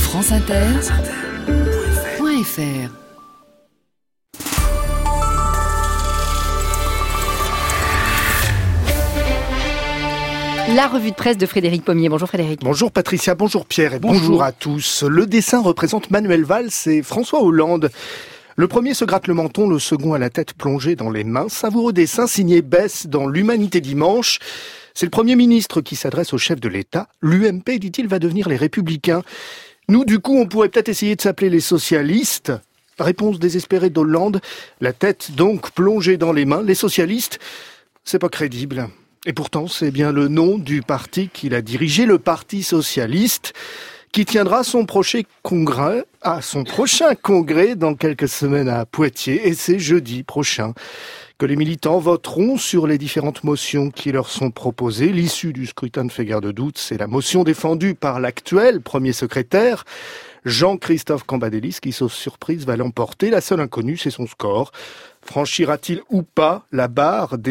franceinter.fr. La revue de presse de Frédéric Pommier. Bonjour Frédéric. Bonjour Patricia, bonjour Pierre et bonjour à tous. Le dessin représente Manuel Valls et François Hollande. Le premier se gratte le menton, le second a la tête plongée dans les mains. Savoureux dessin signé Bess dans l'Humanité dimanche. C'est le Premier ministre qui s'adresse au chef de l'État. L'UMP, dit-il, va devenir les Républicains. Nous, du coup, on pourrait peut-être essayer de s'appeler les socialistes. Réponse désespérée d'Hollande. La tête donc plongée dans les mains. Les socialistes, c'est pas crédible. Et pourtant, c'est bien le nom du parti qu'il a dirigé, le Parti socialiste, qui tiendra son prochain congrès dans quelques semaines à Poitiers. Et c'est jeudi prochain que les militants voteront sur les différentes motions qui leur sont proposées. L'issue du scrutin ne fait guère de doute, c'est la motion défendue par l'actuel premier secrétaire, Jean-Christophe Cambadélis, qui, sauf surprise, va l'emporter. La seule inconnue, c'est son score. Franchira-t-il ou pas la barre des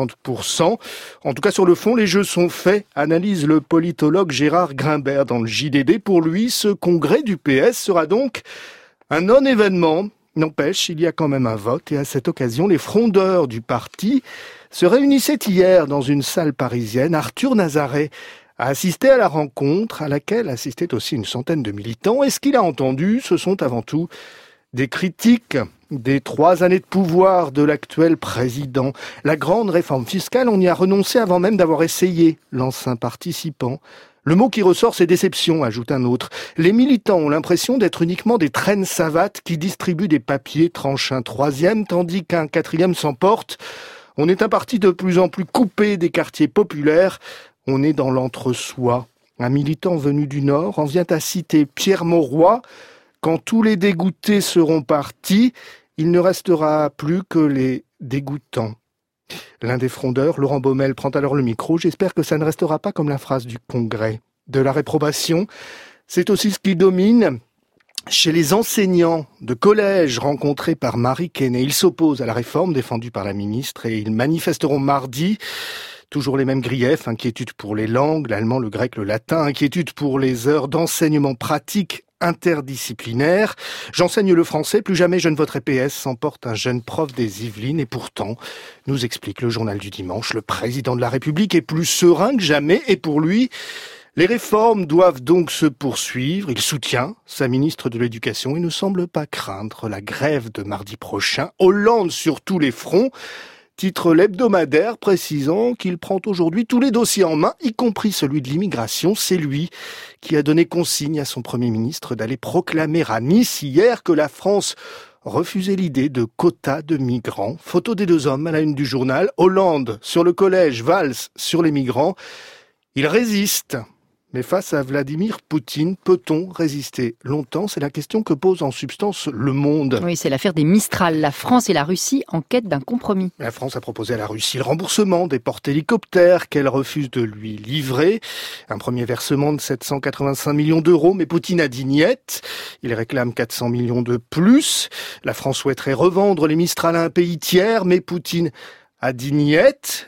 50%? En tout cas, sur le fond, les jeux sont faits, analyse le politologue Gérard Grimbert dans le JDD. Pour lui, ce congrès du PS sera donc un non-événement. N'empêche, il y a quand même un vote et à cette occasion, les frondeurs du parti se réunissaient hier dans une salle parisienne. Arthur Nazaret a assisté à la rencontre à laquelle assistaient aussi une centaine de militants. Et ce qu'il a entendu, ce sont avant tout des critiques des 3 années de pouvoir de l'actuel président. La grande réforme fiscale, on y a renoncé avant même d'avoir essayé, lance un participant. Le mot qui ressort, c'est déception, ajoute un autre. Les militants ont l'impression d'être uniquement des traînes savates qui distribuent des papiers, tranchent un 3e, tandis qu'un 4e s'emporte. On est un parti de plus en plus coupé des quartiers populaires. On est dans l'entre-soi. Un militant venu du Nord en vient à citer Pierre Mauroy. Quand tous les dégoûtés seront partis, il ne restera plus que les dégoûtants. L'un des frondeurs, Laurent Baumel, prend alors le micro. J'espère que ça ne restera pas comme la phrase du Congrès. De la réprobation, c'est aussi ce qui domine chez les enseignants de collège rencontrés par Marie Kenney. Ils s'opposent à la réforme défendue par la ministre et ils manifesteront mardi. Toujours les mêmes griefs, inquiétude pour les langues, l'allemand, le grec, le latin, inquiétude pour les heures d'enseignement pratique interdisciplinaire. J'enseigne le français, plus jamais je ne voterai PS, s'emporte un jeune prof des Yvelines. Et pourtant, nous explique le journal du dimanche, le président de la République est plus serein que jamais. Et pour lui, les réformes doivent donc se poursuivre. Il soutient sa ministre de l'Éducation et ne semble pas craindre la grève de mardi prochain. Hollande sur tous les fronts. Titre l'hebdomadaire précisant qu'il prend aujourd'hui tous les dossiers en main, y compris celui de l'immigration. C'est lui qui a donné consigne à son Premier ministre d'aller proclamer à Nice hier que la France refusait l'idée de quotas de migrants. Photo des 2 hommes à la une du journal. Hollande sur le collège, Valls sur les migrants. Il résiste. Mais face à Vladimir Poutine, peut-on résister longtemps? C'est la question que pose en substance Le Monde. Oui, c'est l'affaire des Mistral. La France et la Russie en quête d'un compromis. La France a proposé à la Russie le remboursement des porte-hélicoptères qu'elle refuse de lui livrer. Un premier versement de 785 millions d'euros, mais Poutine a dit niet. Il réclame 400 millions de plus. La France souhaiterait revendre les Mistral à un pays tiers, mais Poutine a dit niet.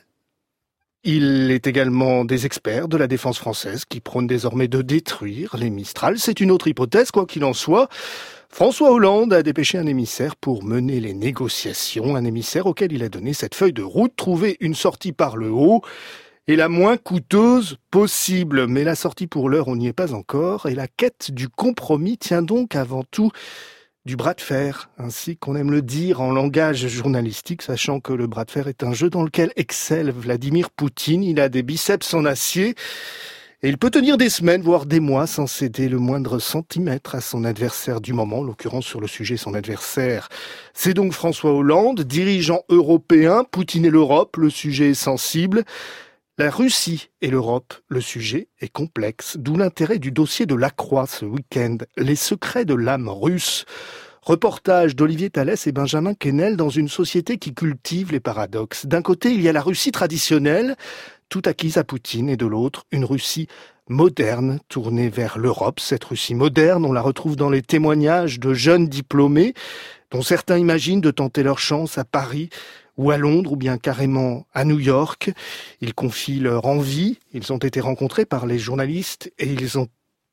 Il est également des experts de la défense française qui prônent désormais de détruire les Mistral. C'est une autre hypothèse, quoi qu'il en soit. François Hollande a dépêché un émissaire pour mener les négociations, un émissaire auquel il a donné cette feuille de route, trouver une sortie par le haut et la moins coûteuse possible. Mais la sortie pour l'heure, on n'y est pas encore, et la quête du compromis tient donc avant tout du bras de fer, ainsi qu'on aime le dire en langage journalistique, sachant que le bras de fer est un jeu dans lequel excelle Vladimir Poutine. Il a des biceps en acier et il peut tenir des semaines, voire des mois, sans céder le moindre centimètre à son adversaire du moment. En l'occurrence, sur le sujet, son adversaire, c'est donc François Hollande, dirigeant européen. Poutine et l'Europe, le sujet est sensible. La Russie et l'Europe, le sujet est complexe, d'où l'intérêt du dossier de Lacroix ce week-end. Les secrets de l'âme russe. Reportage d'Olivier Thalès et Benjamin Quesnel dans une société qui cultive les paradoxes. D'un côté, il y a la Russie traditionnelle, tout acquise à Poutine, et de l'autre, une Russie moderne, tournée vers l'Europe. Cette Russie moderne, on la retrouve dans les témoignages de jeunes diplômés, dont certains imaginent de tenter leur chance à Paris, ou à Londres, ou bien carrément à New York. Ils confient leur envie, ils ont été rencontrés par les journalistes et ils ont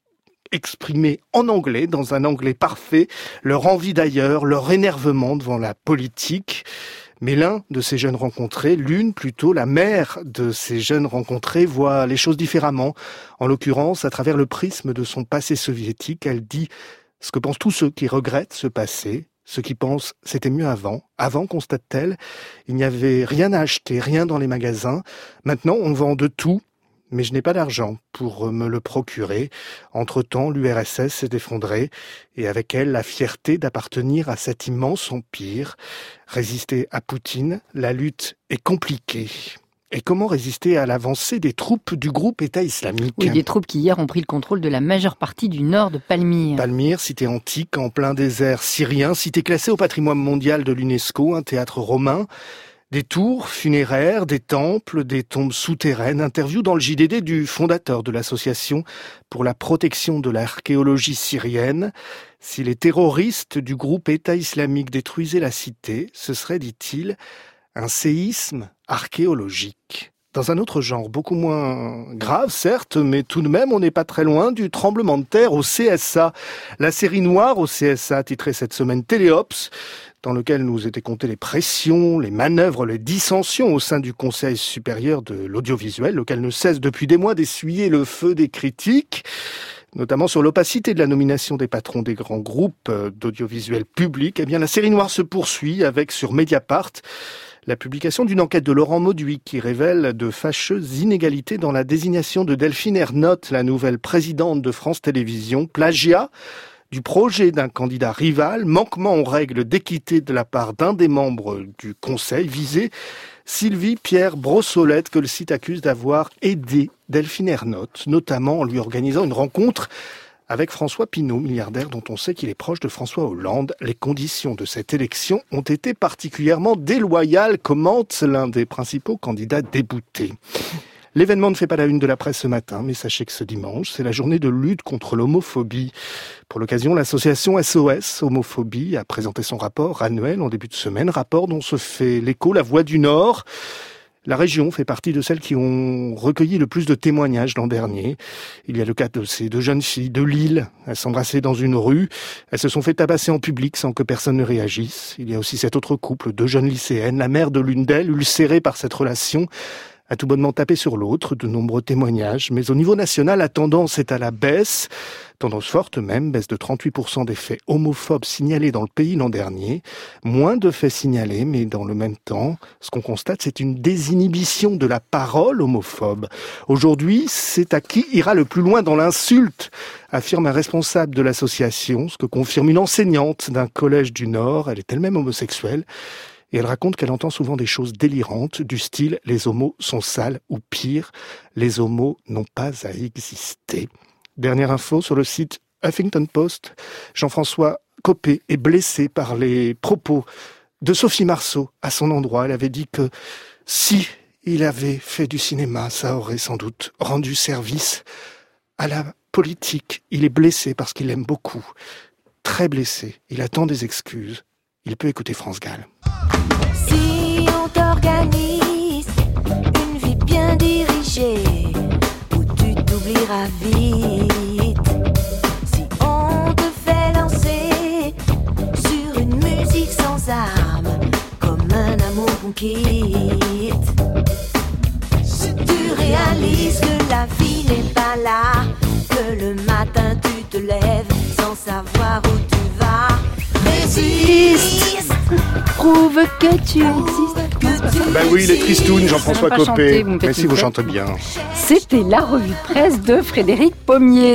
exprimer en anglais, dans un anglais parfait, leur envie d'ailleurs, leur énervement devant la politique. Mais l'un de ces jeunes rencontrés, l'une plutôt, la mère de ces jeunes rencontrés, voit les choses différemment. En l'occurrence, à travers le prisme de son passé soviétique, elle dit ce que pensent tous ceux qui regrettent ce passé, ceux qui pensent c'était mieux avant. Avant, constate-t-elle, il n'y avait rien à acheter, rien dans les magasins. Maintenant, on vend de tout. Mais je n'ai pas d'argent pour me le procurer. Entre-temps, l'URSS s'est effondrée et avec elle la fierté d'appartenir à cet immense empire. Résister à Poutine, la lutte est compliquée. Et comment résister à l'avancée des troupes du groupe État islamique ? Oui, des troupes qui hier ont pris le contrôle de la majeure partie du nord de Palmyre. Palmyre, cité antique en plein désert syrien, cité classée au patrimoine mondial de l'UNESCO, un théâtre romain. Des tours funéraires, des temples, des tombes souterraines. Interview dans le JDD du fondateur de l'association pour la protection de l'archéologie syrienne. Si les terroristes du groupe État islamique détruisaient la cité, ce serait, dit-il, un séisme archéologique. Dans un autre genre, beaucoup moins grave, certes, mais tout de même, on n'est pas très loin du tremblement de terre au CSA. La série noire au CSA, titrée cette semaine Téléops, dans lequel nous étaient comptées les pressions, les manœuvres, les dissensions au sein du Conseil supérieur de l'audiovisuel, lequel ne cesse depuis des mois d'essuyer le feu des critiques, notamment sur l'opacité de la nomination des patrons des grands groupes d'audiovisuel public. Eh bien, la série noire se poursuit avec, sur Mediapart, la publication d'une enquête de Laurent Mauduit qui révèle de fâcheuses inégalités dans la désignation de Delphine Ernotte, la nouvelle présidente de France Télévisions, plagiat du projet d'un candidat rival, manquement aux règles d'équité de la part d'un des membres du Conseil visé, Sylvie Pierre Brossolette, que le site accuse d'avoir aidé Delphine Ernotte, notamment en lui organisant une rencontre avec François Pinault, milliardaire dont on sait qu'il est proche de François Hollande. Les conditions de cette élection ont été particulièrement déloyales, commente l'un des principaux candidats déboutés. L'événement ne fait pas la une de la presse ce matin, mais sachez que ce dimanche, c'est la journée de lutte contre l'homophobie. Pour l'occasion, l'association SOS Homophobie a présenté son rapport annuel en début de semaine, rapport dont se fait l'écho la Voix du Nord. La région fait partie de celles qui ont recueilli le plus de témoignages l'an dernier. Il y a le cas de ces deux jeunes filles de Lille. Elles s'embrassaient dans une rue. Elles se sont fait tabasser en public sans que personne ne réagisse. Il y a aussi cet autre couple, deux jeunes lycéennes. La mère de l'une d'elles, ulcérée par cette relation, a tout bonnement tapé sur l'autre, de nombreux témoignages. Mais au niveau national, la tendance est à la baisse. Tendance forte même, baisse de 38% des faits homophobes signalés dans le pays l'an dernier. Moins de faits signalés, mais dans le même temps, ce qu'on constate, c'est une désinhibition de la parole homophobe. Aujourd'hui, c'est à qui ira le plus loin dans l'insulte, affirme un responsable de l'association, ce que confirme une enseignante d'un collège du Nord. Elle est elle-même homosexuelle. Et elle raconte qu'elle entend souvent des choses délirantes du style « les homos sont sales » ou pire « les homos n'ont pas à exister ». Dernière info sur le site Huffington Post, Jean-François Copé est blessé par les propos de Sophie Marceau à son endroit. Elle avait dit que si il avait fait du cinéma, ça aurait sans doute rendu service à la politique. Il est blessé parce qu'il l'aime beaucoup, très blessé. Il attend des excuses. Il peut écouter France Gall. Si on t'organise une vie bien dirigée, où tu t'oublieras vite. Si on te fait lancer sur une musique sans armes, comme un amour qu'on quitte. Si tu réalises que la vie n'est pas là, que le matin tu te lèves sans savoir où tu vas. Résiste, prouve que tu existes. Ben oui, les tristounes, Jean-François Copé. Mais si vous chantez bien. C'était la revue de presse de Frédéric Pommier.